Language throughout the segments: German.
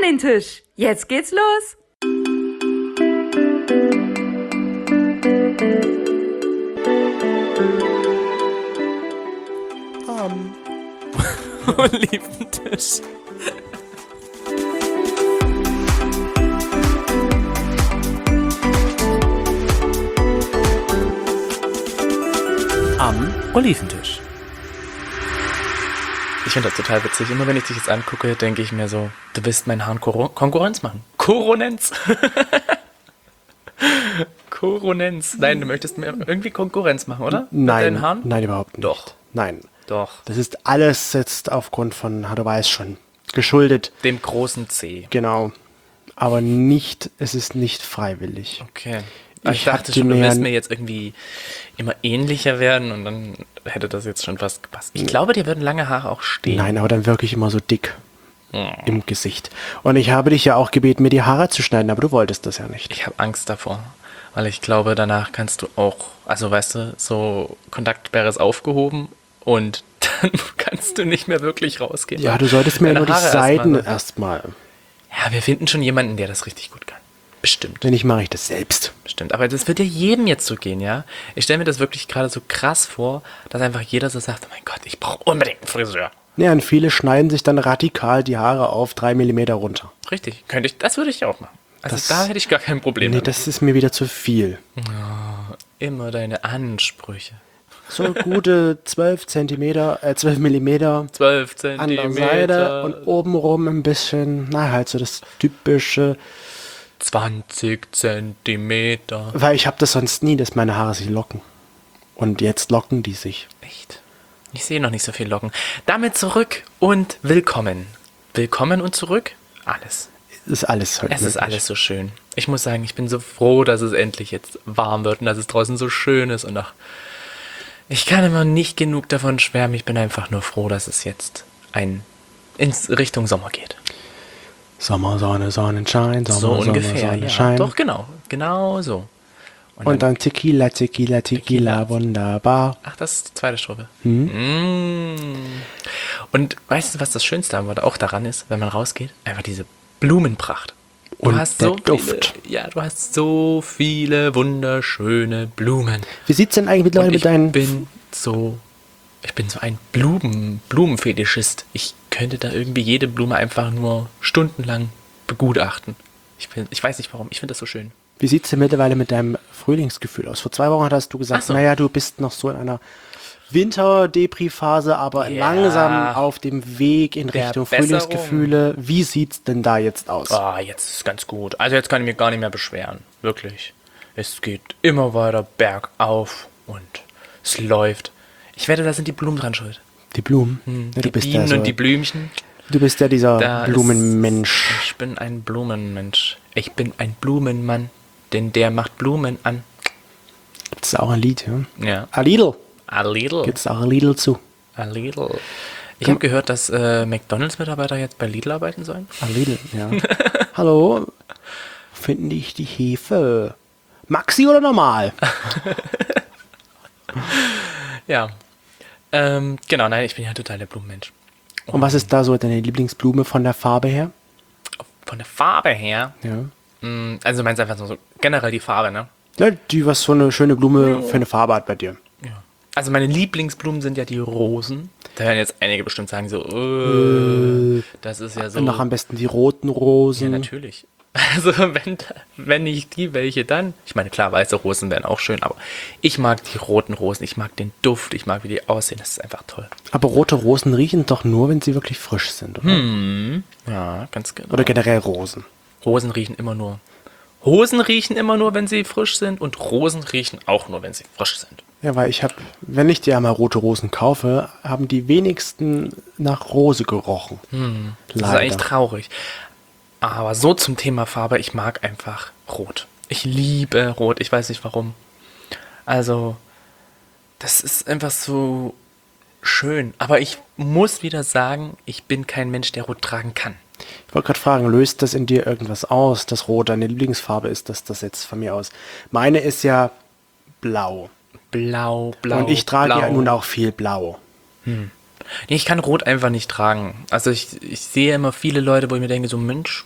an den Tisch. Jetzt geht's los. Oliventisch. Am Oliventisch. Ich finde das total witzig. Immer wenn ich dich jetzt angucke, denke ich mir so, du willst meinen Haaren Konkurrenz machen. Koronenz. Koronenz. Nein, du möchtest mir irgendwie Konkurrenz machen, oder? Mit deinen Haaren? Nein, überhaupt nicht. Doch. Nein. Doch. Das ist alles jetzt aufgrund von, du weißt schon, geschuldet. Dem großen C. Genau. Aber nicht, es ist nicht freiwillig. Okay. Ich Ich dachte hab die schon, du mir- willst mir jetzt irgendwie immer ähnlicher werden und dann hätte das jetzt schon fast gepasst. Ich glaube, dir würden lange Haare auch stehen. Nein, aber dann wirklich immer so dick im Gesicht. Und ich habe dich ja auch gebeten, mir die Haare zu schneiden, aber du wolltest das ja nicht. Ich habe Angst davor, weil ich glaube, danach kannst du auch, also weißt du, so Kontaktsperre ist aufgehoben und dann kannst du nicht mehr wirklich rausgehen. Ja, du solltest mir Deine nur die Haare Seiten erstmal- erstmal. Ja, wir finden schon jemanden, der das richtig gut kann. Bestimmt. Wenn nicht, mache ich das selbst. Bestimmt. Aber das wird ja jedem jetzt so gehen, ja? Ich stelle mir das wirklich gerade so krass vor, dass einfach jeder so sagt, oh mein Gott, ich brauche unbedingt einen Friseur. Ja, und viele schneiden sich dann radikal die Haare auf 3 Millimeter runter. Richtig. Das würde ich auch machen. Also Das- da hätte ich gar kein Problem Nee, damit. das ist mir wieder zu viel. Immer deine Ansprüche. So gute 12 Millimeter 12 an der Seite und obenrum ein bisschen, halt so das typische, 20 Zentimeter. weil ich habe das sonst nie, dass meine Haare sich locken. Und jetzt locken die sich. Echt? Ich sehe noch nicht so viel Locken. Damit zurück und willkommen. Willkommen und zurück? Alles. Ist alles heute Es ist möglich. alles so schön. Ich muss sagen, ich bin so froh, dass es endlich jetzt warm wird und dass es draußen so schön ist. Und ich kann immer nicht genug davon schwärmen. Ich bin einfach nur froh, dass es jetzt ins Richtung Sommer geht. Sommer, Sonne, Sonnenschein, Sommer, So Sonne, ungefähr, ja. Sonnenschein. Doch, genau so. Und dann Tequila, Tequila, Tequila, wunderbar. Ach, das ist die zweite Strophe. Mm. Und weißt du, was das Schönste auch daran ist, wenn man rausgeht? Einfach diese Blumenpracht. Und der Duft. Du hast so viele wunderschöne Blumen. Wie sieht's denn eigentlich mittlerweile Und mit deinen... ich bin so ein Blumenfetischist. Ich könnte da irgendwie jede Blume einfach nur stundenlang begutachten. Ich weiß nicht warum, ich finde das so schön. Wie sieht's denn mittlerweile mit deinem Frühlingsgefühl aus? Vor 2 Wochen hast du gesagt, Ach so. naja, du bist noch so in einer Winter-Depri-Phase, aber Ja. langsam auf dem Weg in Der Richtung Besserung. Frühlingsgefühle. Wie sieht's denn da jetzt aus? Ah, jetzt ist es ganz gut. Also jetzt kann ich mich gar nicht mehr beschweren. Wirklich. Es geht immer weiter bergauf und es läuft. Ich wette, da sind die Blumen dran schuld. Die Blumen. Ja, Die Bienen und die Blümchen. du bist ja dieser Da Blumenmensch. Ich bin ein Blumenmensch. Ich bin ein Blumenmann, denn der macht Blumen an. Gibt's auch ein Lied, ja? Ja. A Lidl. A little. Gibt's auch ein Lidl zu. A little. Ich habe gehört, dass McDonalds-Mitarbeiter jetzt bei Lidl arbeiten sollen. A Lidl, ja. Hallo, finde ich die Hefe Maxi oder normal? Ja. Genau, nein, ich bin ja total der Blumenmensch. Und was ist da so deine Lieblingsblume von der Farbe her? Von der Farbe her, Ja. also du meinst einfach so generell die Farbe, ne? Ja, die, was so eine schöne Blume für eine Farbe hat bei dir. Ja. Also meine Lieblingsblumen sind ja die Rosen. Da werden jetzt einige bestimmt sagen so, das ist ja so. Und noch am besten die roten Rosen. Ja, natürlich. Also wenn nicht die, welche dann? Ich meine, klar, weiße Rosen wären auch schön, aber ich mag die roten Rosen, ich mag den Duft, ich mag, wie die aussehen, das ist einfach toll. Aber rote Rosen riechen doch nur, wenn sie wirklich frisch sind, oder? Ja, ganz genau. Oder generell Rosen. Hosen riechen immer nur, wenn sie frisch sind und Rosen riechen auch nur, wenn sie frisch sind. Ja, weil wenn ich dir einmal rote Rosen kaufe, haben die wenigsten nach Rose gerochen. Das ist eigentlich traurig. Aber so zum Thema Farbe, ich mag einfach Rot. Ich liebe Rot, ich weiß nicht warum. Also, das ist einfach so schön. Aber ich muss wieder sagen, ich bin kein Mensch, der Rot tragen kann. Ich wollte gerade fragen, löst das in dir irgendwas aus, dass Rot deine Lieblingsfarbe ist, dass das jetzt von mir aus. Meine ist ja blau. Blau. Und ich trage blau. ja nun auch viel blau. Nee, ich kann Rot einfach nicht tragen. Also ich sehe immer viele Leute, wo ich mir denke, so Mensch,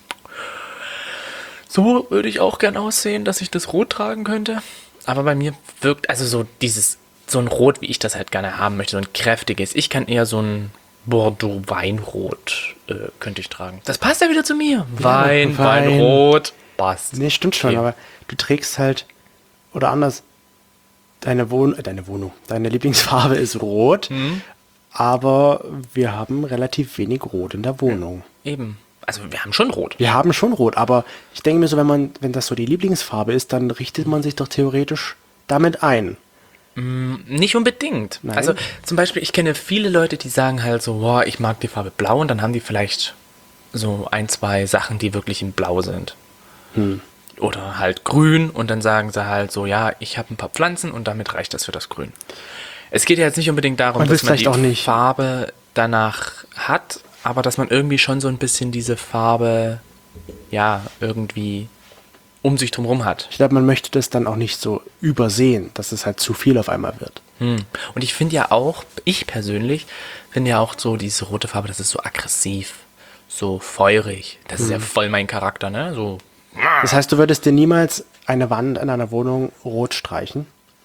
so würde ich auch gern aussehen, dass ich das Rot tragen könnte. Aber bei mir wirkt, also so ein Rot, wie ich das halt gerne haben möchte, so ein kräftiges. Ich kann eher so ein Bordeaux-Weinrot könnte ich tragen. Das passt ja wieder zu mir. Wein. Weinrot, passt. Nee, stimmt schon, Okay. aber du trägst halt, oder anders, deine Lieblingsfarbe ist rot, aber wir haben relativ wenig Rot in der Wohnung. Eben. Also wir haben schon Rot. Wir haben schon Rot, aber ich denke mir so, wenn das so die Lieblingsfarbe ist, dann richtet man sich doch theoretisch damit ein. Nicht unbedingt. Nein. Also zum Beispiel, ich kenne viele Leute, die sagen halt so, boah, ich mag die Farbe Blau und dann haben die vielleicht so ein, zwei Sachen, die wirklich in Blau sind. Oder halt Grün und dann sagen sie halt so, ja, ich habe ein paar Pflanzen und damit reicht das für das Grün. Es geht ja jetzt nicht unbedingt darum, Man dass will's man vielleicht auch die nicht. Farbe danach hat, aber dass man irgendwie schon so ein bisschen diese Farbe, ja, irgendwie um sich drumherum hat. Ich glaube, man möchte das dann auch nicht so übersehen, dass es halt zu viel auf einmal wird. Und ich finde ja auch, ich persönlich finde ja auch so diese rote Farbe, das ist so aggressiv, so feurig. Das ist ja voll mein Charakter, ne? So, Das heißt, du würdest dir niemals eine Wand in einer Wohnung rot streichen?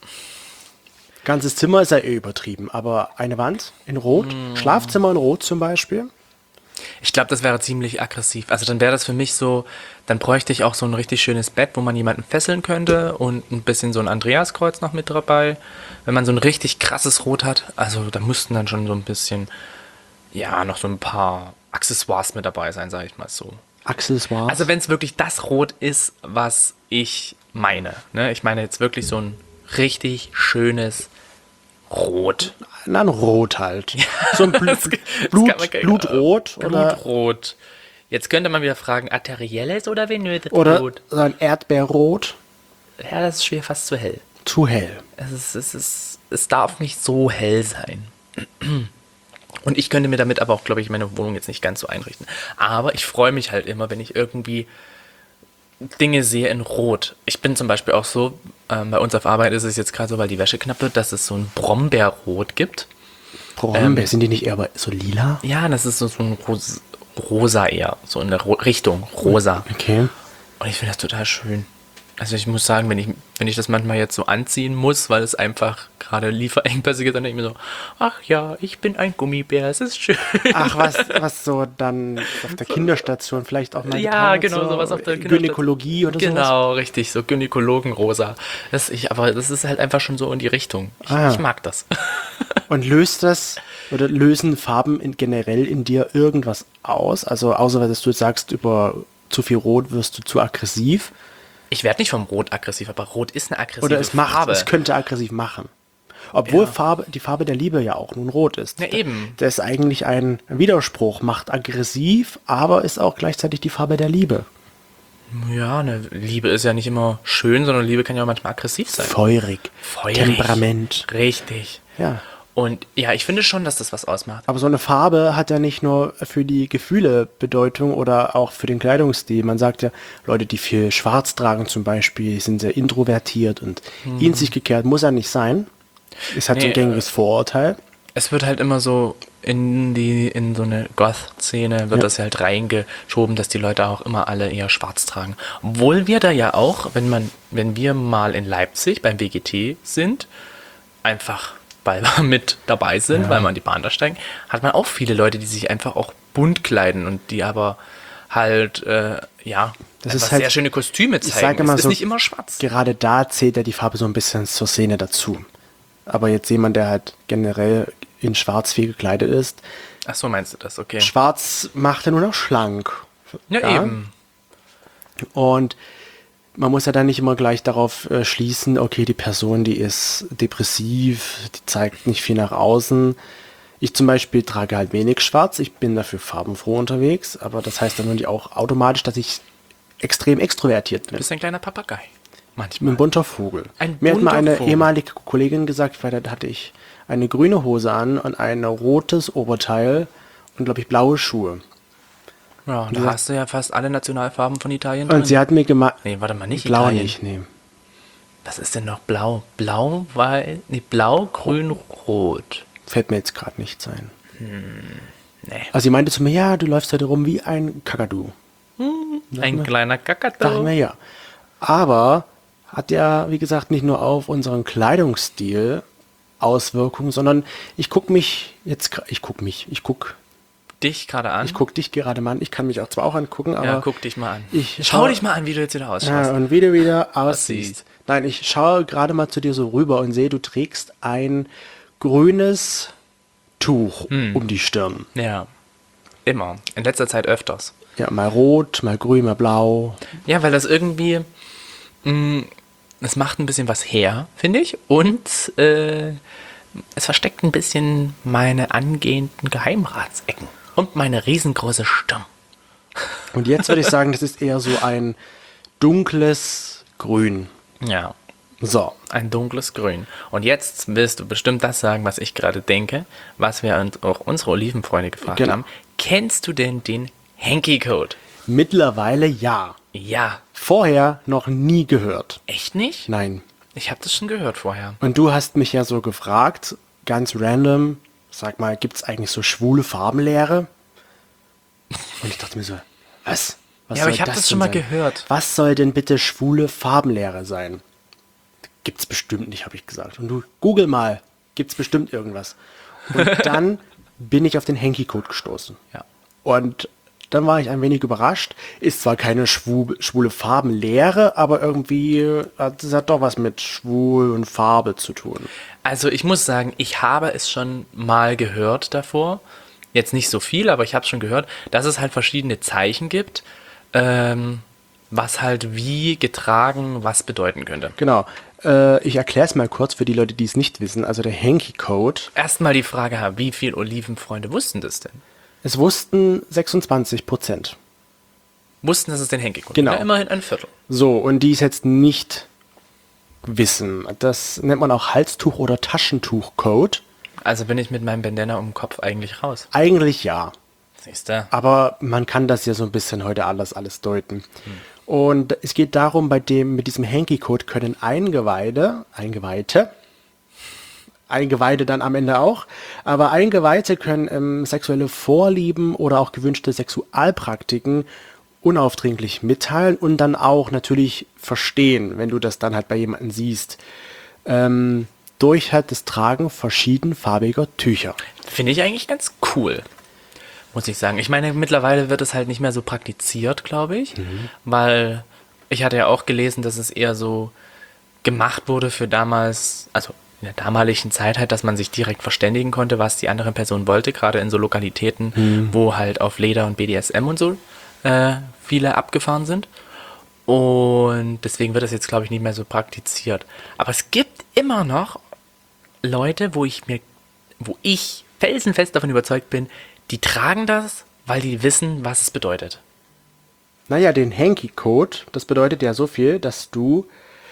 Ganzes Zimmer ist ja eh übertrieben, aber eine Wand in Rot, Schlafzimmer in Rot zum Beispiel. ich glaube, das wäre ziemlich aggressiv. Also dann wäre das für mich so, dann bräuchte ich auch so ein richtig schönes Bett, wo man jemanden fesseln könnte und ein bisschen so ein Andreaskreuz noch mit dabei. Wenn man so ein richtig krasses Rot hat, also da müssten dann schon so ein bisschen, ja, noch so ein paar Accessoires mit dabei sein, sage ich mal so. Accessoires. Also wenn es wirklich das Rot ist, was ich meine. Ne? Ich meine jetzt wirklich so ein richtig schönes Rot. Nein, Rot halt. So ein Das kann man gar- Blutrot oder, Blutrot. Jetzt könnte man wieder fragen, arterielles oder venöses oder Blut? so ein Erdbeerrot. Ja, das ist schwer, fast zu hell. Zu hell. Es darf nicht so hell sein. Und ich könnte mir damit aber auch, glaube ich, meine Wohnung jetzt nicht ganz so einrichten. Aber ich freue mich halt immer, wenn ich irgendwie Dinge sehe in Rot. Ich bin zum Beispiel auch so, bei uns auf Arbeit ist es jetzt gerade so, weil die Wäsche knapp wird, dass es so ein Brombeerrot gibt. Brombeer, sind die nicht eher so lila? Ja, das ist so ein Rosa eher, so in der Richtung Rosa. Okay. Und ich finde das total schön. Also ich muss sagen, wenn ich das manchmal jetzt so anziehen muss, weil es einfach gerade Lieferengpässe gibt, dann denke ich mir so, ach ja, ich bin ein Gummibär, es ist schön. Ach, was so dann auf der Kinderstation vielleicht auch mal Ja, getan genau, wird, so sowas auf der Kinderstation. Gynäkologie oder sowas. Genau, richtig, so Gynäkologenrosa. Aber das ist halt einfach schon so in die Richtung. Ich mag das. Und lösen Farben generell in dir irgendwas aus? Also außer dass du sagst, über zu viel Rot wirst du zu aggressiv. Ich werde nicht vom Rot aggressiv, aber Rot ist eine aggressive Oder Farbe. es könnte aggressiv machen. Obwohl Ja. die Farbe der Liebe ja auch nun rot ist. Ja, eben. Das ist eigentlich ein Widerspruch. Macht aggressiv, aber ist auch gleichzeitig die Farbe der Liebe. Ja, eine Liebe ist ja nicht immer schön, sondern Liebe kann ja auch manchmal aggressiv sein. Feurig. Temperament. Richtig. Ja. Und ja, ich finde schon, dass das was ausmacht. Aber so eine Farbe hat ja nicht nur für die Gefühle Bedeutung oder auch für den Kleidungsstil. Man sagt ja, Leute, die viel Schwarz tragen zum Beispiel, sind sehr introvertiert und in sich gekehrt. Muss ja nicht sein. Ist halt so ein Nee, gängiges Vorurteil. Es wird halt immer so in so eine Goth-Szene wird das halt reingeschoben, dass die Leute auch immer alle eher schwarz tragen. Obwohl wir da ja auch, wenn wir mal in Leipzig beim WGT sind, einfach weil wir mit dabei sind, weil wir an die Bahn da steigen, hat man auch viele Leute, die sich einfach auch bunt kleiden und die aber halt, Das einfach ist halt- sehr schöne Kostüme Ich zeigen. sage mal Es ist so, nicht immer schwarz. gerade da zählt ja die Farbe so ein bisschen zur Szene dazu. Aber jetzt jemand, der halt generell in schwarz viel gekleidet ist, Ach so, meinst du das? Okay. schwarz macht ja nur noch schlank. Ja, eben. Und man muss ja dann nicht immer gleich darauf schließen, okay, die Person, die ist depressiv, die zeigt nicht viel nach außen. Ich zum Beispiel trage halt wenig schwarz, ich bin dafür farbenfroh unterwegs, aber das heißt dann nur nicht auch automatisch, dass ich extrem extrovertiert Du bin. bist ein kleiner Papagei. Ich bin Manchmal. ein bunter Vogel. Ein Mir hat mal bunter eine Vogel. ehemalige Kollegin gesagt, weil da hatte ich eine grüne Hose an und ein rotes Oberteil und, glaube ich, blaue Schuhe. Ja, da hast du ja fast alle Nationalfarben von Italien drin. Und sie hat mir gemacht... Nee, warte mal, nicht Blau Italien. nicht, nee. Was ist denn noch blau? Blau, weil. Nee, blau, grün, rot. Fällt mir jetzt gerade nichts ein. Nee. Also sie meinte zu mir, ja, du läufst heute rum wie ein Kakadu. Ein kleiner Dachte Kakadu. mir, ja. Aber hat ja, wie gesagt, nicht nur auf unseren Kleidungsstil Auswirkungen, sondern ich guck Dich gerade an. dich gerade mal an. Ich kann mich auch zwar auch angucken, aber Ja, guck dich mal an. ich Schau dich mal an, wie du jetzt wieder ja, ausschaust. und wie du wieder siehst. aussiehst. Nein, ich schaue gerade mal zu dir so rüber und sehe, du trägst ein grünes Tuch um die Stirn. Ja, immer. In letzter Zeit öfters. Ja, mal rot, mal grün, mal blau. Ja, weil das irgendwie, es macht ein bisschen was her, finde ich. Und es versteckt ein bisschen meine angehenden Geheimratsecken. Und meine riesengroße Stirn. Und jetzt würde ich sagen, das ist eher so ein dunkles Grün. Ja, So, ein dunkles Grün. Und jetzt willst du bestimmt das sagen, was ich gerade denke, was wir auch unsere Olivenfreunde gefragt Genau. haben. Kennst du denn den Hanky-Code? mittlerweile ja. Ja. Vorher noch nie gehört. Echt nicht? Nein. Ich habe das schon gehört vorher. Und du hast mich ja so gefragt, ganz random, sag mal, gibt's eigentlich so schwule Farbenlehre? Und ich dachte mir so, was? Was Ja, aber soll ich habe das denn schon mal sein? gehört. Was soll denn bitte schwule Farbenlehre sein? Gibt's bestimmt nicht, habe ich gesagt. Und du, Google mal, gibt's bestimmt irgendwas. Und dann bin ich auf den Hanky-Code gestoßen. Ja. Und dann war ich ein wenig überrascht. Ist zwar keine schwule Farbenlehre, aber irgendwie hat es doch was mit schwul und Farbe zu tun. Also ich muss sagen, ich habe es schon mal gehört davor. Jetzt nicht so viel, aber ich habe es schon gehört, dass es halt verschiedene Zeichen gibt, was halt wie getragen was bedeuten könnte. Genau. Ich erkläre es mal kurz für die Leute, die es nicht wissen. Also der Hanky-Code. Erstmal die Frage, wie viele Olivenfreunde wussten das denn? Es wussten 26%. Wussten, dass es den Hanky gibt? Genau. Ja, immerhin ein Viertel. So, und die es jetzt nicht wissen. Das nennt man auch Halstuch- oder Taschentuch-Code. Also bin ich mit meinem Bandana um den Kopf eigentlich raus. Eigentlich ja. Siehst du? Aber man kann das ja so ein bisschen heute alles deuten. Und es geht darum, mit diesem Hanky-Code können Eingeweihte dann am Ende auch, aber Eingeweihte können sexuelle Vorlieben oder auch gewünschte Sexualpraktiken unaufdringlich mitteilen und dann auch natürlich verstehen, wenn du das dann halt bei jemandem siehst. Durch halt das Tragen verschiedenfarbiger Tücher. Finde ich eigentlich ganz cool, muss ich sagen. Ich meine, mittlerweile wird es halt nicht mehr so praktiziert, glaube ich, weil ich hatte ja auch gelesen, dass es eher so gemacht wurde für damals, also in der damaligen Zeit halt, dass man sich direkt verständigen konnte, was die andere Person wollte, gerade in so Lokalitäten, wo halt auf Leder und BDSM und so viele abgefahren sind. Und deswegen wird das jetzt, glaube ich, nicht mehr so praktiziert. Aber es gibt immer noch Leute, wo ich felsenfest davon überzeugt bin, die tragen das, weil die wissen, was es bedeutet. Naja, den Hanky-Code, das bedeutet ja so viel, dass du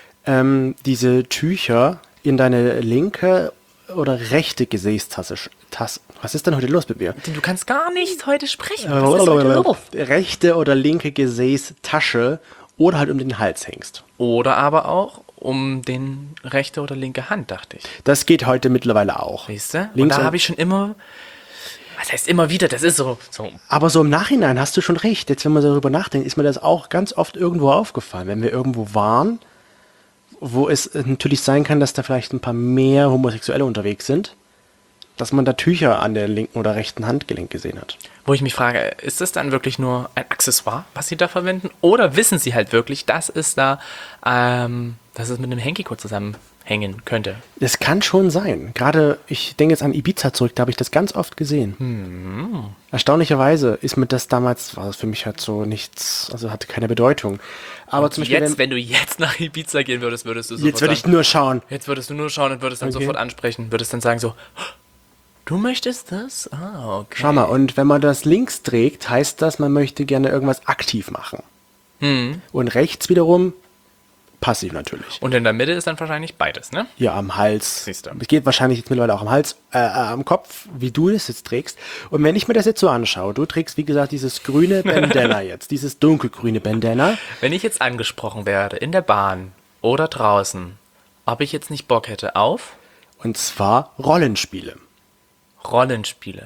diese Tücher in deine linke oder rechte Gesäßtasse. Was ist denn heute los mit mir? Du kannst gar nicht heute sprechen. Was ist heute los? Rechte oder linke Gesäßtasche oder halt um den Hals hängst. Oder aber auch um den rechte oder linke Hand, dachte ich. Das geht heute mittlerweile auch. Siehst du? Und Links da und- habe ich schon immer, was heißt immer wieder, das ist so Aber so im Nachhinein hast du schon recht. Jetzt, wenn man darüber nachdenkt, ist mir das auch ganz oft irgendwo aufgefallen. Wenn wir irgendwo waren, wo es natürlich sein kann, dass da vielleicht ein paar mehr Homosexuelle unterwegs sind, dass man da Tücher an der linken oder rechten Handgelenk gesehen hat. wo ich mich frage, ist das dann wirklich nur ein Accessoire, was sie da verwenden? Oder wissen sie halt wirklich, dass es da, dass es mit einem Hanky-Code zusammenhängen könnte? Das kann schon sein. Gerade, ich denke jetzt an Ibiza zurück, da habe ich das ganz oft gesehen. Erstaunlicherweise ist mir das damals, war das für mich halt so nichts, also hatte keine Bedeutung. Aber zum Beispiel, Jetzt, wenn du jetzt nach Ibiza gehen würdest, würdest du sofort jetzt würde ich sagen, nur schauen. jetzt würdest du nur schauen und würdest dann Okay. sofort ansprechen, würdest dann sagen so, du möchtest das? Ah, okay. Schau mal, und wenn man das links trägt, heißt das, man möchte gerne irgendwas aktiv machen. Und rechts wiederum passiv natürlich. Und in der Mitte ist dann wahrscheinlich beides, ne? Ja, am Hals. Siehst du. Es geht wahrscheinlich jetzt mittlerweile auch am Hals, am Kopf, wie du das jetzt trägst. Und wenn ich mir das jetzt so anschaue, du trägst, wie gesagt, dieses grüne Bandana jetzt, dieses dunkelgrüne Bandana. Wenn ich jetzt angesprochen werde, in der Bahn oder draußen, ob ich jetzt nicht Bock hätte auf Und zwar Rollenspiele. Rollenspiele.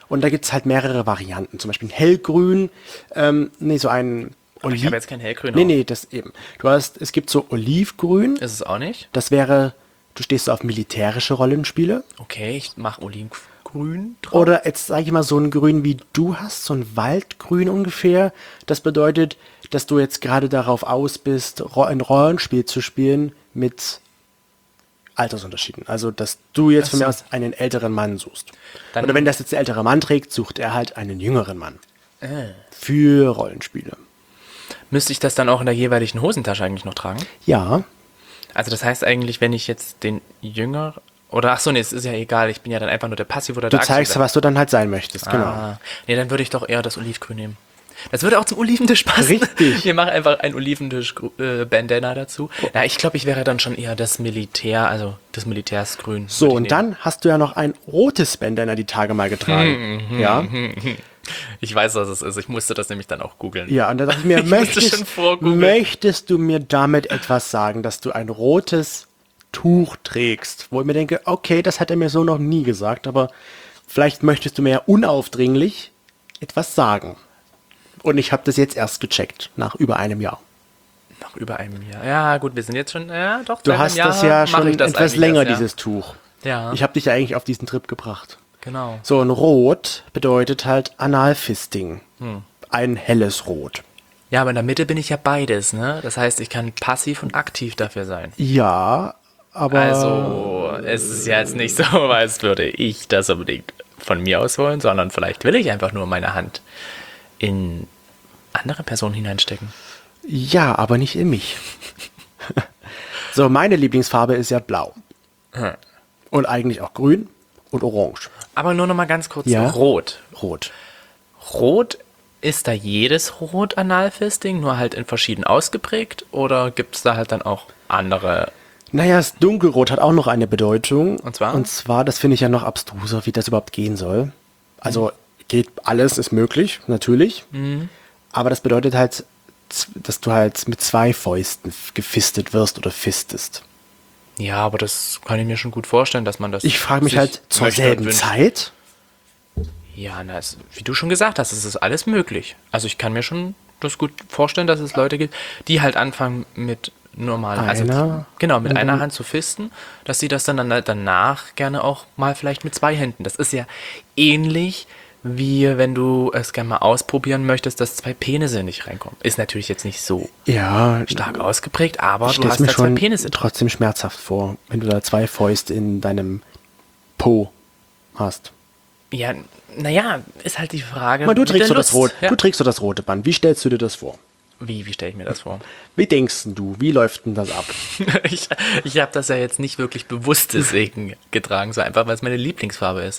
Und da gibt es halt mehrere Varianten. Zum Beispiel ein hellgrün, so ein Aber ich habe jetzt kein Hellgrün Nee, das eben. Es gibt so olivgrün. Ist es auch nicht? Das wäre, du stehst so auf militärische Rollenspiele. Okay, ich mache Olivgrün drauf. Oder jetzt sage ich mal so ein Grün wie du hast, so ein Waldgrün ungefähr. Das bedeutet, dass du jetzt gerade darauf aus bist, ein Rollenspiel zu spielen mit Altersunterschieden. Also, dass du jetzt von mir aus einen älteren Mann suchst. Dann- Oder wenn das jetzt der ältere Mann trägt, sucht er halt einen jüngeren Mann. Für Rollenspiele. Müsste ich das dann auch in der jeweiligen Hosentasche eigentlich noch tragen? Ja, Also das heißt eigentlich, wenn ich jetzt den Jünger... Oder ach so, nee, es ist ja egal, ich bin ja dann einfach nur der Passiv oder du der zeigst, Aktive. was du dann halt sein möchtest. Genau. Ah, nee, dann würde ich doch eher das Olivgrün nehmen. Das würde auch zum Oliventisch passen. Richtig. Wir machen einfach ein Oliventisch-Bandana dazu. Na, ich glaube, ich wäre dann schon eher das Militär, also das Militärsgrün. So, würde ich und nehmen. dann hast du ja noch ein rotes Bandana die Tage mal getragen. Ja. Ich weiß, was es ist. Ich musste das nämlich dann auch googeln. Ja, und da dachte ich mir, Ich musste schon vorgoogeln. möchtest du mir damit etwas sagen, dass du ein rotes Tuch trägst? Wo ich mir denke, okay, das hat er mir so noch nie gesagt, aber vielleicht möchtest du mir ja unaufdringlich etwas sagen. Und ich habe das jetzt erst gecheckt, nach über einem Jahr. Nach über einem Jahr. Ja, gut, wir sind jetzt schon, ja, doch. Du seit einem hast Jahr das ja mache schon ich das etwas eigentlich länger, erst, ja. dieses Tuch. Ja, Ich habe dich ja eigentlich auf diesen Trip gebracht. genau. So, ein Rot bedeutet halt Analfisting. Ein helles Rot. Ja, aber in der Mitte bin ich ja beides, ne? Das heißt, ich kann passiv und aktiv dafür sein. Ja, aber... Also, es ist ja jetzt nicht so, als würde ich das unbedingt von mir aus wollen, sondern vielleicht will ich einfach nur meine Hand in andere Personen hineinstecken. Ja, aber nicht in mich. So, meine Lieblingsfarbe ist ja blau. Und eigentlich auch grün und orange. Aber nur noch mal ganz kurz, Ja? Rot. Rot. Rot, ist da jedes Rot Analfisting, nur halt in verschieden ausgeprägt? Oder gibt es da halt dann auch andere? Naja, das Dunkelrot hat auch noch eine Bedeutung. Und zwar? Und zwar, das finde ich ja noch abstruser, wie das überhaupt gehen soll. Also geht alles, ist möglich, natürlich. Aber das bedeutet halt, dass du halt mit zwei Fäusten gefistet wirst oder fistest. Ja, aber das kann ich mir schon gut vorstellen, dass man das. Ich frage mich sich halt zur möchte und selben wünscht. Zeit. Ja, na, wie du schon gesagt hast, es ist alles möglich. Also ich kann mir schon das gut vorstellen, dass es Leute gibt, die halt anfangen mit normalen, Einer? genau, mit einer Hand zu fisten, dass sie das dann danach gerne auch mal vielleicht mit zwei Händen. Das ist ja ähnlich wie wenn du es gerne mal ausprobieren möchtest, dass zwei Penisse nicht reinkommen. Ist natürlich jetzt nicht so Ja, stark ausgeprägt, aber ich du stelle hast mir da zwei schon Penisse drin. trotzdem schmerzhaft vor, wenn du da zwei Fäuste in deinem Po hast. Ja, naja, ist halt die Frage. Mal, du mit trägst der so das Lust. Rot, Ja. du trägst so das rote Band. Wie stellst du dir das vor? Wie stelle ich mir das vor? Wie denkst denn du? Wie läuft denn das ab? Ich habe das ja jetzt nicht wirklich bewusst deswegen getragen, so einfach, weil es meine Lieblingsfarbe ist.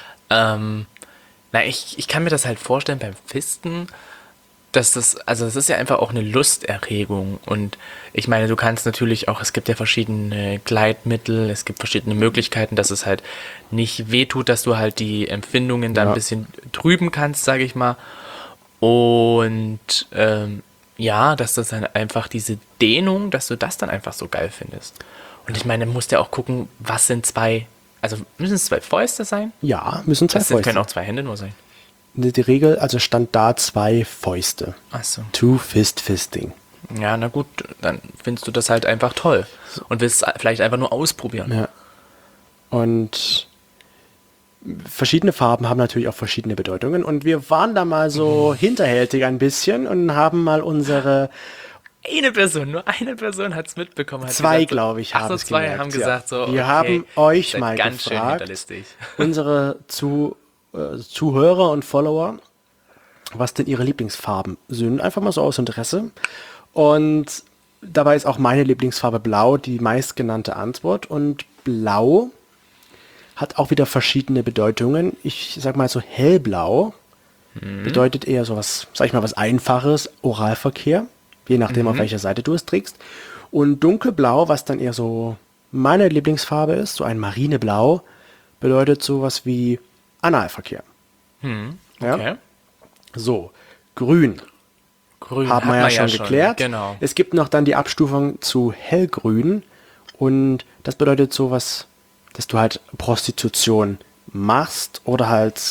Ich kann mir das halt vorstellen beim Fisten, dass das ist ja einfach auch eine Lusterregung. Und ich meine, du kannst natürlich auch, es gibt ja verschiedene Gleitmittel, es gibt verschiedene Möglichkeiten, dass es halt nicht wehtut, dass du halt die Empfindungen dann Ja. ein bisschen trüben kannst, sage ich mal. Und ja, dass das dann einfach diese Dehnung, dass du das dann einfach so geil findest. Und ich meine, du musst ja auch gucken, was sind zwei, also müssen es zwei Fäuste sein? Ja, müssen zwei Das Fäuste. können auch zwei Hände nur sein. Die Regel, also stand da zwei Fäuste. Achso. Two Fist Fisting. Ja, na gut, dann findest du das halt einfach toll. Und willst es vielleicht einfach nur ausprobieren. Ja. Und verschiedene Farben haben natürlich auch verschiedene Bedeutungen. Und wir waren da mal so hinterhältig ein bisschen und haben mal unsere Nur eine Person hat es mitbekommen. Hat Zwei, gesagt, so- glaube ich, Ach haben so, es zwei gemerkt, haben ja. gesagt so, Wir okay, haben euch seid mal ganz schön gefragt, hinterlistig. unsere Zuhörer und Follower, was denn ihre Lieblingsfarben sind. Einfach mal so aus Interesse. Und dabei ist auch meine Lieblingsfarbe Blau die meistgenannte Antwort. Und Blau hat auch wieder verschiedene Bedeutungen. Ich sag mal so hellblau bedeutet eher so was, sag ich mal, was Einfaches, Oralverkehr, je nachdem, auf welcher Seite du es trägst. Und dunkelblau, was dann eher so meine Lieblingsfarbe ist, so ein Marineblau, bedeutet sowas wie Analverkehr. Ja? Okay. So, grün Grün haben wir ja schon geklärt. Genau. Es gibt noch dann die Abstufung zu hellgrün und das bedeutet sowas, dass du halt Prostitution machst oder halt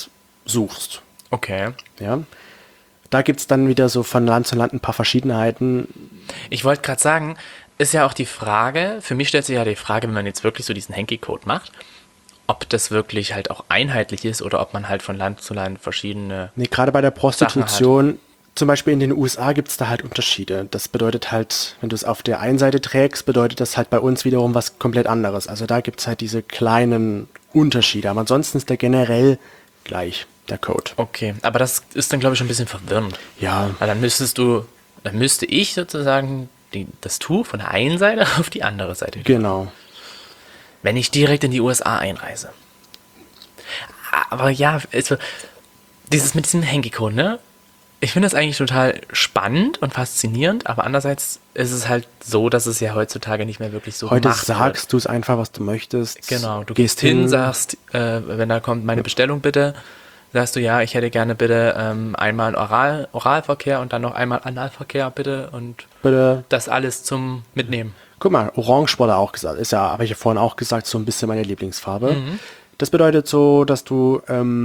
suchst. Okay. Ja. Da gibt es dann wieder so von Land zu Land ein paar Verschiedenheiten. Ich wollte gerade sagen, ist ja auch die Frage, für mich stellt sich ja die Frage, wenn man jetzt wirklich so diesen Hanky-Code macht, ob das wirklich halt auch einheitlich ist oder ob man halt von Land zu Land verschiedene... Nee, gerade bei der Prostitution, zum Beispiel in den USA gibt es da halt Unterschiede. Das bedeutet halt, wenn du es auf der einen Seite trägst, bedeutet das halt bei uns wiederum was komplett anderes. Also da gibt es halt diese kleinen Unterschiede. Aber ansonsten ist der generell gleich, der Code. Okay, aber das ist dann, glaube ich, schon ein bisschen verwirrend. Ja, Weil dann müsste ich sozusagen das Tuch von der einen Seite auf die andere Seite. genau. Wenn ich direkt in die USA einreise. Aber ja, also, dieses mit diesem Hanky-Code, ne? Ich finde das eigentlich total spannend und faszinierend, aber andererseits ist es halt so, dass es ja heutzutage nicht mehr wirklich so Heute gemacht sagst du es einfach, was du möchtest. wird. Genau, du gehst hin, sagst, wenn da kommt meine Bestellung bitte, sagst du, ja, ich hätte gerne bitte einmal Oralverkehr und dann noch einmal Analverkehr bitte und Bitte. das alles zum Mitnehmen. Guck mal, Orange wurde auch gesagt. Ist ja, habe ich ja vorhin auch gesagt, so ein bisschen meine Lieblingsfarbe. Das bedeutet so, dass du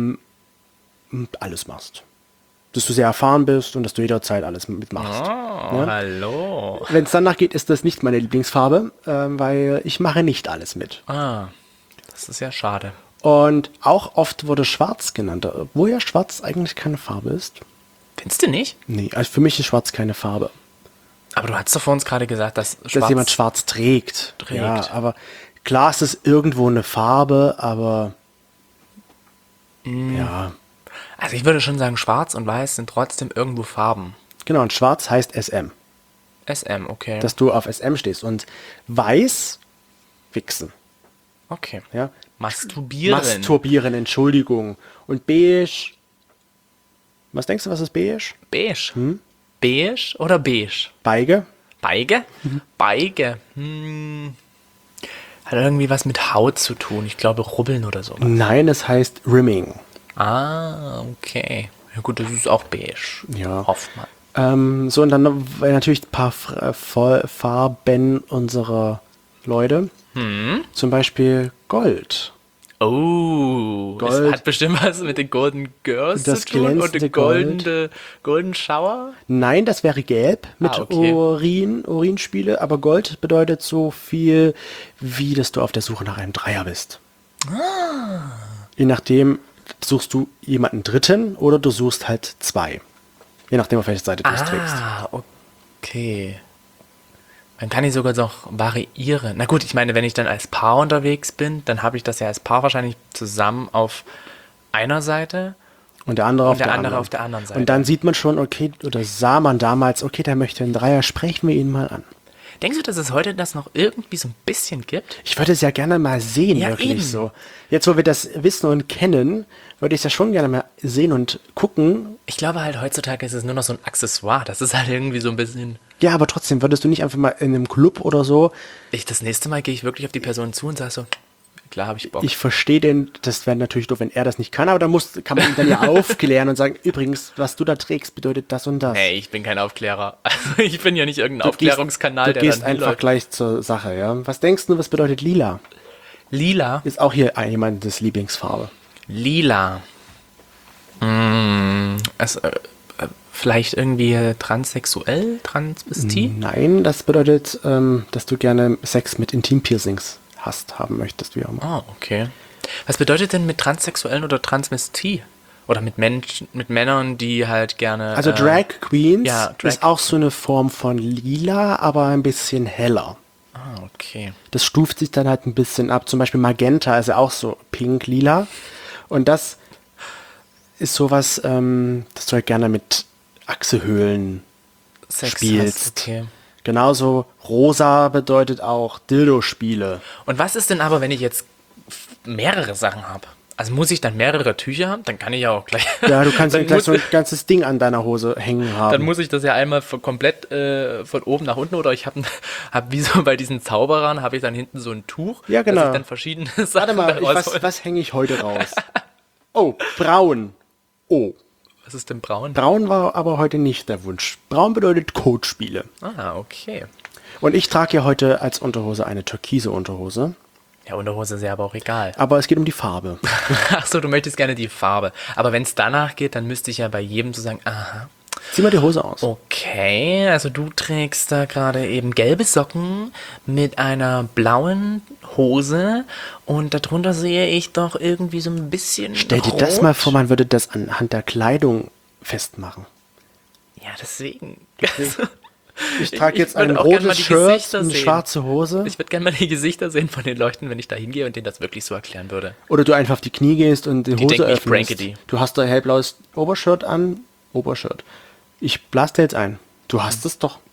alles machst. Dass du sehr erfahren bist und dass du jederzeit alles mitmachst. Oh, hallo. Wenn es danach geht, ist das nicht meine Lieblingsfarbe, weil ich mache nicht alles mit. Ah, das ist ja schade. Und auch oft wurde Schwarz genannt, obwohl ja Schwarz eigentlich keine Farbe ist. Findest du nicht? Nee, also für mich ist Schwarz keine Farbe. Aber du hast doch vor uns gerade gesagt, dass Dass jemand Schwarz trägt. Ja, aber klar ist es irgendwo eine Farbe, aber ja. Also ich würde schon sagen, Schwarz und Weiß sind trotzdem irgendwo Farben. Genau, und Schwarz heißt SM. SM, okay. Dass du auf SM stehst. Und Weiß, wichsen. Okay. Ja? Masturbieren. Masturbieren, Entschuldigung. Und beige. Was denkst du, was ist beige? Beige. Beige oder beige? Beige? Beige? Beige. Hat irgendwie was mit Haut zu tun. Ich glaube, Rubbeln oder so. Nein, es heißt Rimming. Ah, okay. Ja gut, das ist auch beige. Ja. Hofft man. So, und dann natürlich ein paar Farben unserer Leute. Zum Beispiel Gold. Oh, das Gold. hat bestimmt was mit den Golden Girls Das zu tun und glänzende der Golden Shower. Nein, das wäre gelb mit okay. Urinspiele, aber Gold bedeutet so viel, wie dass du auf der Suche nach einem Dreier bist. Je nachdem suchst du jemanden Dritten oder du suchst halt zwei. Je nachdem, auf welche Seite du es trägst. Ah, okay. Man kann die sogar noch variieren. Na gut, ich meine, wenn ich dann als Paar unterwegs bin, dann habe ich das ja als Paar wahrscheinlich zusammen auf einer Seite Und der andere und auf der der andere anderen. auf der anderen Seite. Und dann sieht man schon, okay, oder sah man damals, okay, der möchte einen Dreier, sprechen wir ihn mal an. Denkst du, dass es heute das noch irgendwie so ein bisschen gibt? Ich würde es ja gerne mal sehen, Ja, wirklich eben. so. Jetzt, wo wir das wissen und kennen, würde ich es ja schon gerne mal sehen und gucken. Ich glaube halt, heutzutage ist es nur noch so ein Accessoire. Das ist halt irgendwie so ein bisschen... Ja, aber trotzdem, würdest du nicht einfach mal in einem Club oder so, Das nächste Mal gehe ich wirklich auf die Person zu und sage so, klar habe ich Bock. ich verstehe den, das wäre natürlich doof, wenn er das nicht kann, aber kann man ihn dann ja aufklären und sagen, übrigens, was du da trägst, bedeutet das und das. Nee, ich bin kein Aufklärer. Also ich bin ja nicht irgendein Du Aufklärungskanal, gehst, du gehst dann einfach hinläuft. gleich zur Sache, ja. Was denkst du, was bedeutet lila? Lila. Ist auch hier jemandes Lieblingsfarbe. Lila. Vielleicht irgendwie transsexuell, Transvestit? Nein, das bedeutet, dass du gerne Sex mit Intimpiercings haben möchtest, wie auch immer. Oh, okay. Was bedeutet denn mit Transsexuellen oder Transvestit? Oder mit Menschen, mit Männern, die halt gerne... Also Drag Queens ja, Drag- ist auch so eine Form von lila, aber ein bisschen heller. Ah, okay. Das stuft sich dann halt ein bisschen ab. Zum Beispiel Magenta ist ja auch so pink, lila. Und das ist sowas, das du halt gerne mit Achsehöhlen Sex spielst. hast, okay. Genauso rosa bedeutet auch Dildo-Spiele. Und was ist denn aber, wenn ich jetzt mehrere Sachen habe? Also muss ich dann mehrere Tücher haben? Dann kann ich ja auch gleich... Ja, du kannst dann, gleich muss, so ein ganzes Ding an deiner Hose hängen haben. dann muss ich das ja einmal komplett von oben nach unten oder ich habe hab wie so bei diesen Zauberern, habe ich dann hinten so ein Tuch, Ja, genau. dass ich dann verschiedene Sachen Warte mal, daraus hole. was hänge ich heute raus? Oh, braun. Oh, Was ist denn braun? braun war aber heute nicht der Wunsch. Braun bedeutet Kotspiele. Ah, okay. Und ich trage ja heute als Unterhose eine türkise Unterhose. Ja, Unterhose ist ja aber auch egal. Aber es geht um die Farbe. Ach so, du möchtest gerne die Farbe. Aber wenn es danach geht, dann müsste ich ja bei jedem so sagen, aha, Zieh mal die Hose aus. okay, also du trägst da gerade eben gelbe Socken mit einer blauen Hose und darunter sehe ich doch irgendwie so ein bisschen Stell dir rot. das mal vor, man würde das anhand der Kleidung festmachen. Ja, deswegen. Ich trage jetzt würde ein auch gern mal rotes die Shirt, Gesichter eine sehen. schwarze Hose. Ich würde gerne mal die Gesichter sehen von den Leuten, wenn ich da hingehe und denen das wirklich so erklären würde. Oder du einfach auf die Knie gehst und die Hose denken, ich öffnest. pranke die. Du hast da hellblaues Obershirt an. Obershirt. Ich blas dir jetzt ein. Du hast es doch.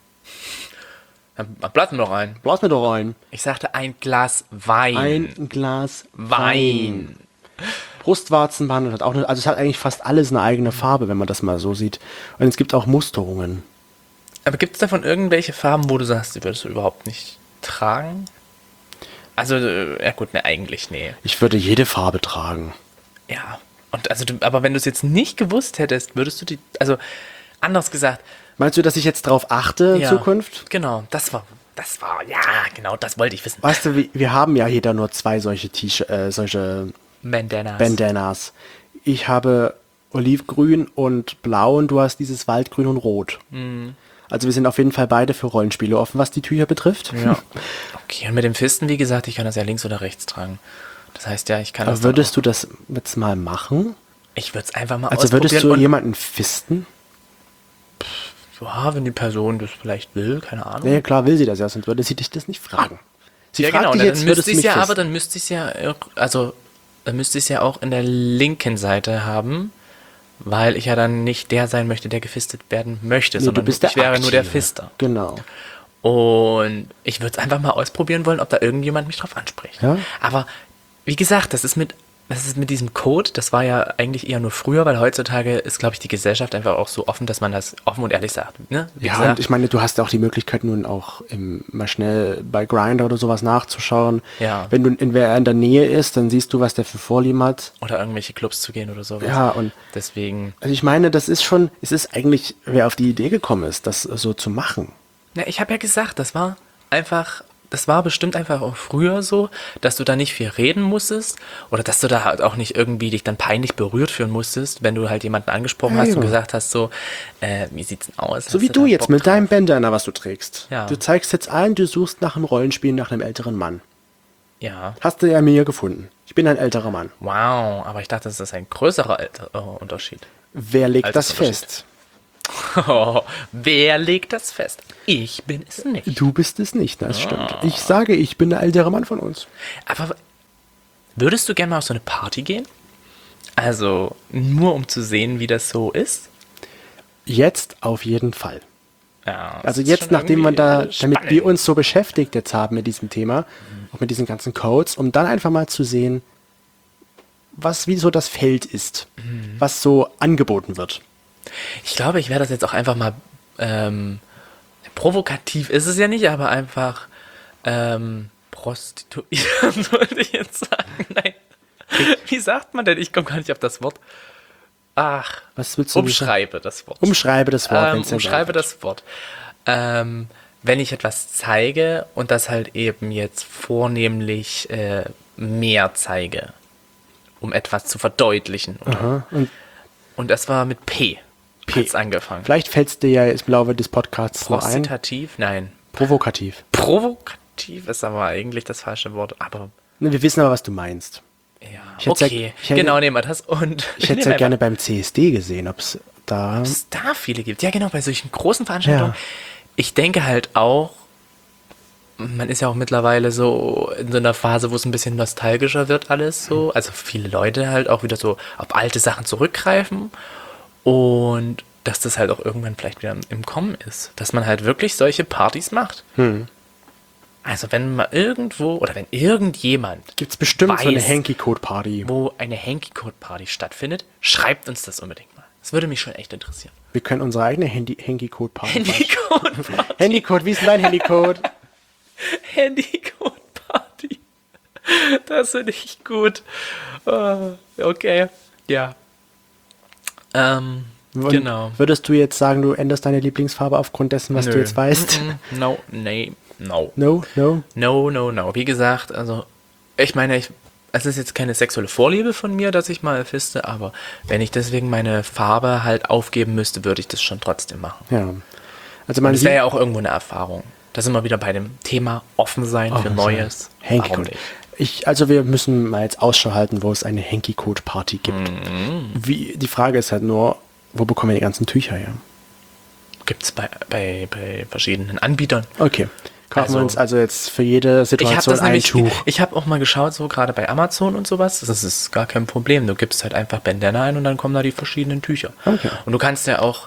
Dann blasen wir doch ein. Blas mir doch ein. Ich sagte ein Glas Wein. Ein Glas Wein. Brustwarzenband hat auch eine, also es hat eigentlich fast alles eine eigene Farbe, wenn man das mal so sieht. Und es gibt auch Musterungen. Aber gibt es davon irgendwelche Farben, wo du sagst, die würdest du überhaupt nicht tragen? Also, ja gut, ne, eigentlich, nee. Ich würde jede Farbe tragen. Ja. Und also aber wenn du es jetzt nicht gewusst hättest, würdest du die, also anders gesagt, Meinst du, dass ich jetzt drauf achte in ja, Zukunft? Genau, ja, genau, das wollte ich wissen. Weißt du, wir haben ja jeder nur 2 solche T-Shirts, solche Bandanas. Bandanas. Ich habe Olivgrün und Blau und du hast dieses Waldgrün und Rot. Also wir sind auf jeden Fall beide für Rollenspiele offen, was die Tücher betrifft. Ja. Okay, und mit dem Fisten, wie gesagt, ich kann das ja links oder rechts tragen. Das heißt ja, ich kann das Aber würdest du das jetzt mal machen? ich würde es einfach mal Also würdest du ausprobieren und- jemanden fisten? Ja, wenn die Person das vielleicht will, keine Ahnung. Ja, klar will sie das ja, sonst würde sie dich das nicht fragen. Sie Ja, fragt genau, dich dann jetzt, würdest müsste du ich mich ja, aber fisten? dann müsste ich ja auch, also dann müsste ich ja auch in der linken Seite haben, weil ich ja dann nicht der sein möchte, der gefistet werden möchte, Nee, sondern du bist der ich wäre nur der Aktive. Fister. Genau. Und ich würde es einfach mal ausprobieren wollen, ob da irgendjemand mich drauf anspricht. Ja. Aber wie gesagt, das ist mit diesem Code, das war ja eigentlich eher nur früher, weil heutzutage ist, glaube ich, die Gesellschaft einfach auch so offen, dass man das offen und ehrlich sagt. Ne? Wie Ja, gesagt, und ich meine, du hast ja auch die Möglichkeit nun auch mal schnell bei Grindr oder sowas nachzuschauen. Ja. Wenn du wer in der Nähe ist, dann siehst du, was der für Vorlieben hat. oder irgendwelche Clubs zu gehen oder sowas. Ja, und Deswegen. also ich meine, das ist schon, es ist eigentlich, wer auf die Idee gekommen ist, das so zu machen. Ja, ich habe ja gesagt, das war bestimmt einfach auch früher so, dass du da nicht viel reden musstest oder dass du da halt auch nicht irgendwie dich dann peinlich berührt fühlen musstest, wenn du halt jemanden angesprochen Ja, hast und ja. gesagt hast so, wie sieht's denn aus? So Hast wie du da jetzt Bock mit drauf? deinem Bandana, was du trägst. Ja. Du zeigst jetzt allen, du suchst nach einem Rollenspiel, nach einem älteren Mann. Ja, Hast du ja mir gefunden. Ich bin ein älterer Mann. wow, aber ich dachte, das ist ein größerer Unterschied. Wer legt das Altersunterschied. fest? Wer legt das fest? Ich bin es nicht. Du bist es nicht, das stimmt. Ich sage, ich bin der ältere Mann von uns. Aber würdest du gerne mal auf so eine Party gehen? Also nur um zu sehen, wie das so ist? Jetzt auf jeden Fall. Ja, das Also ist jetzt, schon nachdem wir irgendwie, da, damit spannend. wir uns so beschäftigt jetzt haben mit diesem Thema, auch mit diesen ganzen Codes, um dann einfach mal zu sehen, wie so das Feld ist, was so angeboten wird. Ich glaube, ich werde das jetzt auch einfach mal provokativ ist es ja nicht, aber einfach prostituieren, wollte ich jetzt sagen. Nein. Wie sagt man denn? Ich komme gar nicht auf das Wort. Ach, Was willst du umschreibe das Wort. Umschreibe das Wort, wenn's dir Umschreibe einfällt. das Wort. Wenn ich etwas zeige und das halt eben jetzt vornehmlich mehr zeige, um etwas zu verdeutlichen. Oder? Und das war mit P. Hat's angefangen. Vielleicht fällt es dir ja im Laufe des Podcasts noch ein. Prostitativ? Nein. Provokativ. Provokativ ist aber eigentlich das falsche Wort. Aber Ne, wir wissen aber, was du meinst. ja, Ich hätte okay. ja- ich hätte- Genau, nehmen wir das. Und Ich hätte es ja gerne beim CSD gesehen, ob es da... ob es da viele gibt. Ja, genau, bei solchen großen Veranstaltungen. Ja. Ich denke halt auch, man ist ja auch mittlerweile so in so einer Phase, wo es ein bisschen nostalgischer wird alles so. Also viele Leute halt auch wieder so auf alte Sachen zurückgreifen und dass das halt auch irgendwann vielleicht wieder im Kommen ist. Dass man halt wirklich solche Partys macht. Also wenn mal irgendwo oder wenn irgendjemand Gibt es bestimmt so eine weiß, Hanky-Code-Party. wo eine Hanky-Code-Party stattfindet, schreibt uns das unbedingt mal. Das würde mich schon echt interessieren. Wir können unsere eigene Hanky-Code-Party machen. Handy-Code-Party. Handy-Code, wie ist denn dein Handy-Code? Handy-Code-Party. Das finde ich gut. Okay, ja. Genau. Würdest du jetzt sagen, du änderst deine Lieblingsfarbe aufgrund dessen, was du jetzt weißt? No, nee, no. No, no. No. Wie gesagt, also Ich meine, es ist jetzt keine sexuelle Vorliebe von mir, dass ich mal fiste, aber wenn ich deswegen meine Farbe halt aufgeben müsste, würde ich das schon trotzdem machen. Ja. Also Und man das sieht, wäre ja auch irgendwo eine Erfahrung. Da sind wir wieder bei dem Thema offen sein für Neues. Warum Hanky-Code. nicht? Also wir müssen mal jetzt Ausschau halten, wo es eine Hanky-Code-Party gibt. Die Frage ist halt nur, wo bekommen wir die ganzen Tücher her? Gibt es bei verschiedenen Anbietern. Okay. Kaufen Also- wir uns also jetzt für jede Ich habe Situation das ein nämlich, Tuch. ich habe auch mal geschaut, so gerade bei Amazon und sowas, das ist gar kein Problem. Du gibst halt einfach Bandana ein und dann kommen da die verschiedenen Tücher. Okay. Und du kannst ja auch,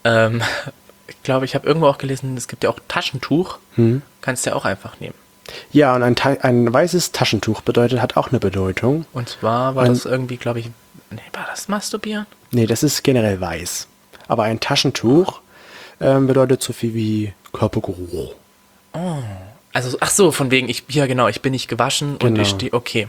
ich glaube, ich habe irgendwo auch gelesen, es gibt ja auch Taschentuch, kannst du ja auch einfach nehmen. Ja, und ein weißes Taschentuch hat auch eine Bedeutung. Und zwar war das irgendwie, glaube ich, war das Masturbieren? Nee, das ist generell weiß. Aber ein Taschentuch bedeutet so viel wie Körpergeruch. Also, ach so, von wegen, ich bin nicht gewaschen und Genau. ich stehe, okay.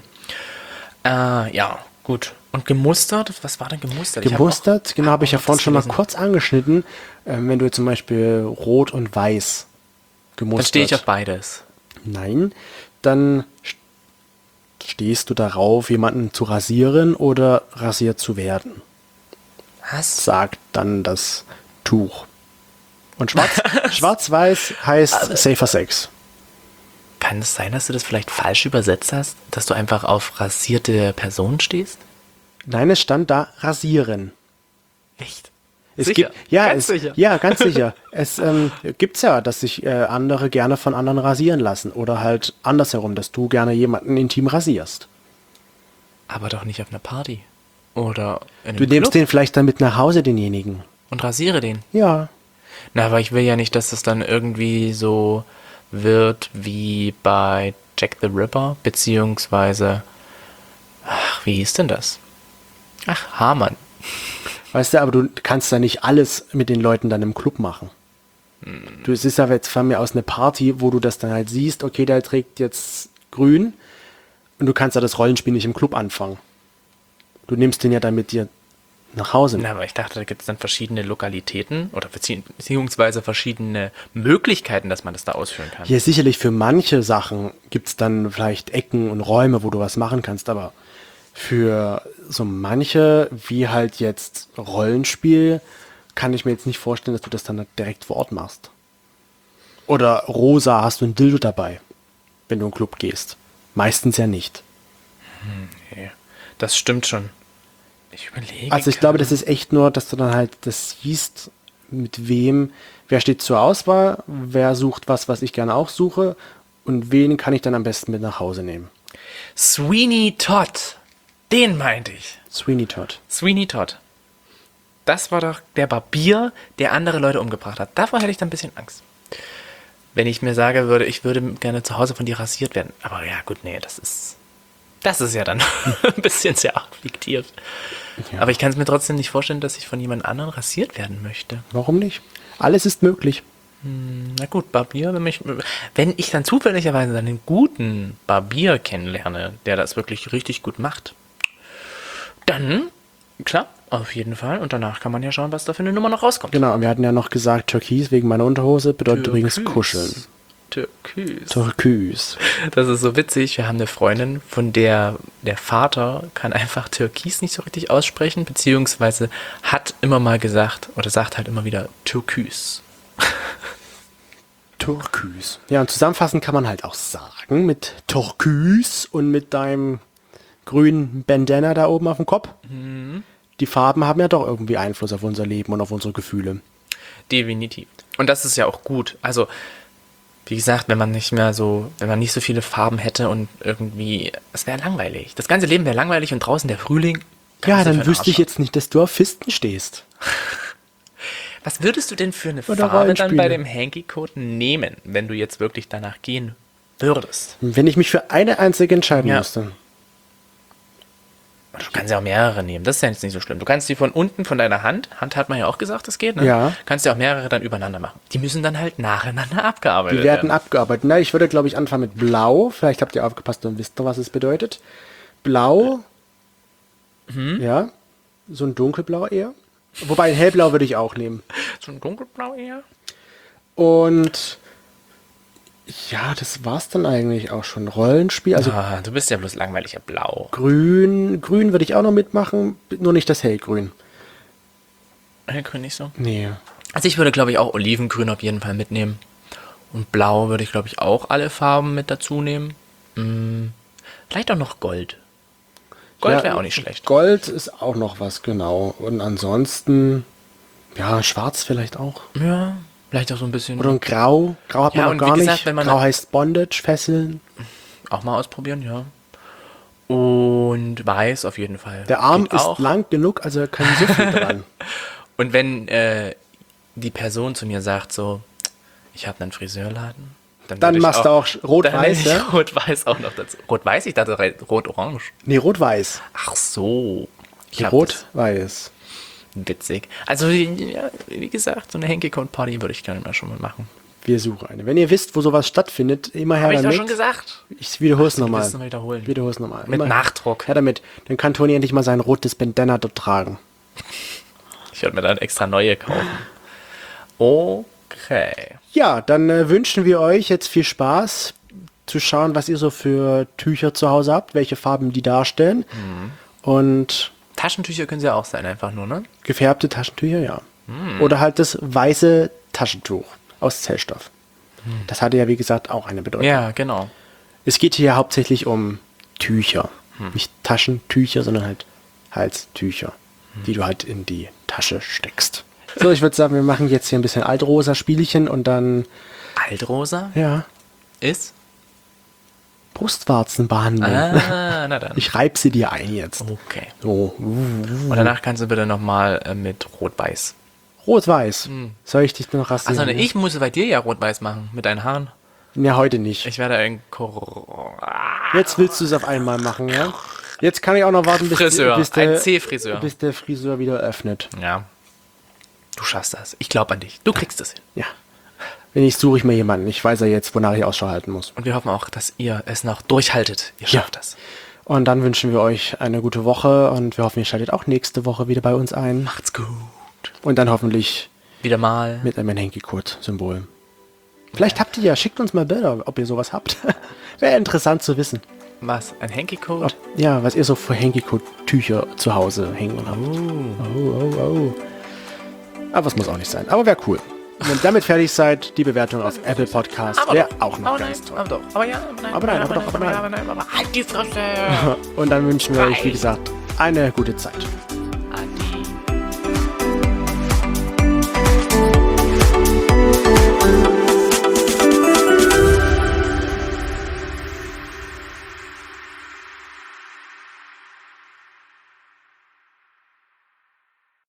Ja, gut. Und gemustert? Was war denn gemustert? Ich hab Gemustert, genau, habe ich ja auch vorhin das schon mal gelesen. kurz angeschnitten. Wenn du zum Beispiel rot und weiß gemustert. Dann stehe ich auf beides. Nein, dann stehst du darauf, jemanden zu rasieren oder rasiert zu werden, Was? sagt dann das Tuch. Und schwarz-weiß heißt safer Sex. Kann es sein, dass du das vielleicht falsch übersetzt hast? Dass du einfach auf rasierte Personen stehst? Nein, es stand da rasieren. Echt? Es Sicher? gibt, ja, Ganz sicher? Ja, ganz sicher. Es gibt's ja, dass sich andere gerne von anderen rasieren lassen. Oder halt andersherum, dass du gerne jemanden intim rasierst. Aber doch nicht auf einer Party. Oder in einem Du nimmst Club den vielleicht dann mit nach Hause, denjenigen. und rasiere den. Ja. Na, aber ich will ja nicht, dass das dann irgendwie so wird wie bei Jack the Ripper, beziehungsweise, ach, wie hieß denn das? Ach, Hamann. Weißt du, aber du kannst da nicht alles mit den Leuten dann im Club machen. Du, es ist ja jetzt von mir aus eine Party, wo du das dann halt siehst, okay, der trägt jetzt grün und du kannst ja das Rollenspiel nicht im Club anfangen. Du nimmst den ja dann mit dir nach Hause. Na, aber ich dachte, da gibt es dann verschiedene Lokalitäten oder beziehungsweise verschiedene Möglichkeiten, dass man das da ausführen kann. Hier sicherlich für manche Sachen gibt's dann vielleicht Ecken und Räume, wo du was machen kannst, aber für so manche, wie halt jetzt Rollenspiel, kann ich mir jetzt nicht vorstellen, dass du das dann direkt vor Ort machst. Oder rosa, hast du ein Dildo dabei, wenn du in den Club gehst. Meistens ja nicht. Okay. Das stimmt schon. Ich überlege. Also ich glaube, das ist echt nur, dass du dann halt das siehst, mit wem, wer steht zur Auswahl, wer sucht was ich gerne auch suche und wen kann ich dann am besten mit nach Hause nehmen. Sweeney Todd. Den meinte ich. Sweeney Todd. Sweeney Todd. Das war doch der Barbier, der andere Leute umgebracht hat. Davor hätte ich dann ein bisschen Angst. Wenn ich mir sagen würde, ich würde gerne zu Hause von dir rasiert werden. Aber ja, gut, nee, das ist ja dann ein bisschen sehr fiktiv. Ja. Aber ich kann es mir trotzdem nicht vorstellen, dass ich von jemand anderem rasiert werden möchte. Warum nicht? Alles ist möglich. Na gut, Barbier, wenn ich dann zufälligerweise dann einen guten Barbier kennenlerne, der das wirklich richtig gut macht, dann, klar, auf jeden Fall. Und danach kann man ja schauen, was da für eine Nummer noch rauskommt. Genau, und wir hatten ja noch gesagt, Türkis wegen meiner Unterhose bedeutet übrigens kuscheln. Türkis. Türkis. Das ist so witzig. Wir haben eine Freundin, von der Vater kann einfach Türkis nicht so richtig aussprechen, beziehungsweise hat immer mal gesagt oder sagt halt immer wieder Türkis. Türkis. Ja, und zusammenfassend kann man halt auch sagen, mit Türkis und mit deinem grünen Bandana da oben auf dem Kopf, die Farben haben ja doch irgendwie Einfluss auf unser Leben und auf unsere Gefühle. Definitiv. Und das ist ja auch gut. Also, wie gesagt, wenn man nicht so viele Farben hätte und irgendwie, es wäre langweilig. Das ganze Leben wäre langweilig und draußen der Frühling. Ja, kannst du für dann den wüsste ich Arsch jetzt nicht, dass du auf Fisten stehst. Was würdest du denn für eine Oder Farbe dann bei Rollenspiele. dem Hanky-Code nehmen, wenn du jetzt wirklich danach gehen würdest? Wenn ich mich für eine einzige entscheiden Ja. müsste. Du kannst ja auch mehrere nehmen, das ist ja jetzt nicht so schlimm. Du kannst die von unten, von deiner Hand hat man ja auch gesagt, das geht, ne? Ja. Kannst ja auch mehrere dann übereinander machen. Die müssen dann halt nacheinander abgearbeitet Die werden abgearbeitet. Na, ich würde, glaube ich, anfangen mit Blau. Vielleicht habt ihr aufgepasst und wisst noch, was es bedeutet. Blau. Ja. So ein dunkelblau eher. Wobei ein hellblau würde ich auch nehmen. So ein dunkelblau eher? Und Ja, das war's dann eigentlich auch schon. Rollenspiel, also Du bist ja bloß langweiliger Blau. grün würde ich auch noch mitmachen, nur nicht das hellgrün. Hellgrün nicht so? Nee. Also ich würde, glaube ich, auch Olivengrün auf jeden Fall mitnehmen. Und Blau würde ich, glaube ich, auch alle Farben mit dazu nehmen. Vielleicht auch noch Gold. Gold Ja, wäre auch nicht schlecht. Gold ist auch noch was, genau. Und ansonsten, ja, schwarz vielleicht auch. Ja, vielleicht auch so ein bisschen. Oder ein Grau. Grau hat man Ja, noch und gar wie gesagt, nicht. wenn man Grau heißt Bondage, Fesseln. Auch mal ausprobieren, ja. Und Weiß auf jeden Fall. Der Arm Geht ist auch. lang genug, also kann so viel dran. Und wenn die Person zu mir sagt so, ich habe einen Friseurladen, Dann würde ich machst du auch rot-weiß, dann nenne ich ja? Rot-Weiß auch noch dazu. Rot-Weiß? Ich dachte Rot-Orange. Nee, rot-weiß. Ach so. Ich hab Rot-weiß. das witzig. Also, ja, wie gesagt, so eine Henke-Code-Party würde ich gerne mal schon mal machen. Wir suchen eine. Wenn ihr wisst, wo sowas stattfindet, immer her Habe ich doch damit. schon gesagt. Ich wiederhole es nochmal. willst du mal wiederholen. Wiederhole es nochmal. Mit Nachdruck. Her damit. Dann kann Toni endlich mal sein rotes Bandana dort tragen. Ich werde mir dann extra neue kaufen. Okay. Ja, dann wünschen wir euch jetzt viel Spaß zu schauen, was ihr so für Tücher zu Hause habt, welche Farben die darstellen. Und Taschentücher können sie ja auch sein, einfach nur, ne? gefärbte Taschentücher, ja. Oder halt das weiße Taschentuch aus Zellstoff. Das hatte ja, wie gesagt, auch eine Bedeutung. Ja, genau. Es geht hier hauptsächlich um Tücher. Nicht Taschentücher, sondern halt Halstücher, die du halt in die Tasche steckst. So, ich würde sagen, wir machen jetzt hier ein bisschen altrosa Spielchen und dann, Altrosa ja, ist? Brustwarzenbehandlung. Na dann. Ich reib sie dir ein jetzt. Okay. So, Und danach kannst du bitte nochmal mit Rot-Weiß. rot-weiß. Soll ich dich noch rasieren? Achso, ne, ich muss bei dir ja Rot-Weiß machen, mit deinen Haaren. Ja, heute nicht. Ich werde ein Jetzt willst du es auf einmal machen, ja? Jetzt kann ich auch noch warten, Friseur, bis ein der, C-Friseur. bis der Friseur wieder öffnet. Ja. Du schaffst das. Ich glaube an dich. Du kriegst das hin. Ja. Wenn nicht, suche ich mir jemanden. Ich weiß ja jetzt, wonach ich Ausschau halten muss. Und wir hoffen auch, dass ihr es noch durchhaltet. Ihr schafft das. Und dann wünschen wir euch eine gute Woche und wir hoffen, ihr schaltet auch nächste Woche wieder bei uns ein. Macht's gut. Und dann hoffentlich Wieder mal. mit einem Henki-Code-Symbol. Vielleicht habt ihr ja, schickt uns mal Bilder, ob ihr sowas habt. Wäre interessant zu wissen. Was? Ein Henki-Code? Ja, was ihr so für Henki-Code-Tücher zu Hause hängen habt. Oh. Aber es muss auch nicht sein. Aber wäre cool. Wenn ihr damit fertig seid, die Bewertung auf Apple Podcast wäre auch noch ganz toll. Aber doch. Aber ja, aber nein. Aber nein. Aber halt die Fresse. Und dann wünschen wir euch, wie gesagt, eine gute Zeit.